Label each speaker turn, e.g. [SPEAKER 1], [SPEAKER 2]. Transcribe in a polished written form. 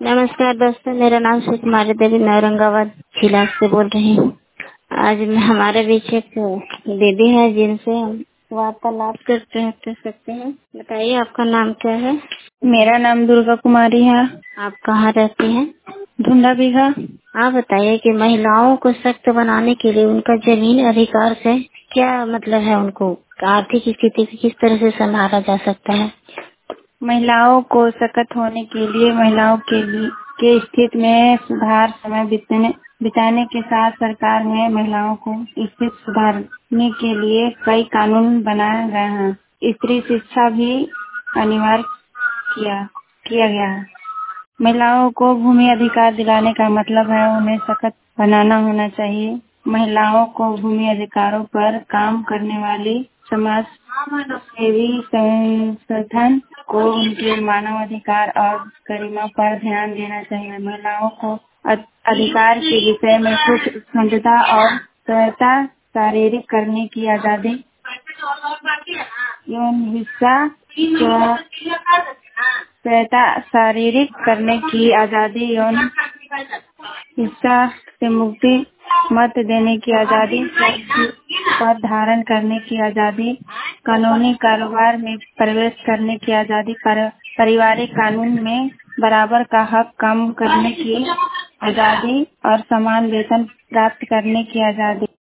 [SPEAKER 1] नमस्कार दोस्तों, मेरा नाम श्री कुमारी देवी, मैं औरंगाबाद जिला से बोल रही हूँ। आज हमारे बीच एक दीदी है जिनसे हम वार्तालाप कर सकते हैं। बताइए, आपका नाम क्या है?
[SPEAKER 2] मेरा नाम दुर्गा कुमारी है।
[SPEAKER 1] आप कहाँ रहती हैं?
[SPEAKER 2] धुंडा बीघा।
[SPEAKER 1] आप बताइए कि महिलाओं को सशक्त बनाने के लिए उनका जमीन अधिकार से क्या मतलब है, उनको आर्थिक स्थिति को किस तरह से संभाला जा सकता है?
[SPEAKER 2] महिलाओं को सशक्त होने के लिए महिलाओं के स्थिति में सुधार समय बिताने के साथ सरकार ने महिलाओं को स्थिति सुधारने के लिए कई कानून बनाए गए हैं। स्त्री शिक्षा भी अनिवार्य किया गया है। महिलाओं को भूमि अधिकार दिलाने का मतलब है उन्हें सशक्त बनाना होना चाहिए। महिलाओं को भूमि अधिकारों पर काम करने वाली समाज सेवी संगठन को उनके मानव अधिकार और गरिमा पर ध्यान देना चाहिए। महिलाओं को अधिकार के विषय में कुछ समझौता और सहायता शारीरिक करने की आजादी, यौन हिंसा सहायता शारीरिक करने की आजादी, यौन हिंसा से मुक्ति, मत देने की आजादी, पद धारण करने की आजादी, कानूनी कारोबार में प्रवेश करने की आजादी, पारिवारिक कानून में बराबर का हक, काम करने की आजादी और समान वेतन प्राप्त करने की आजादी।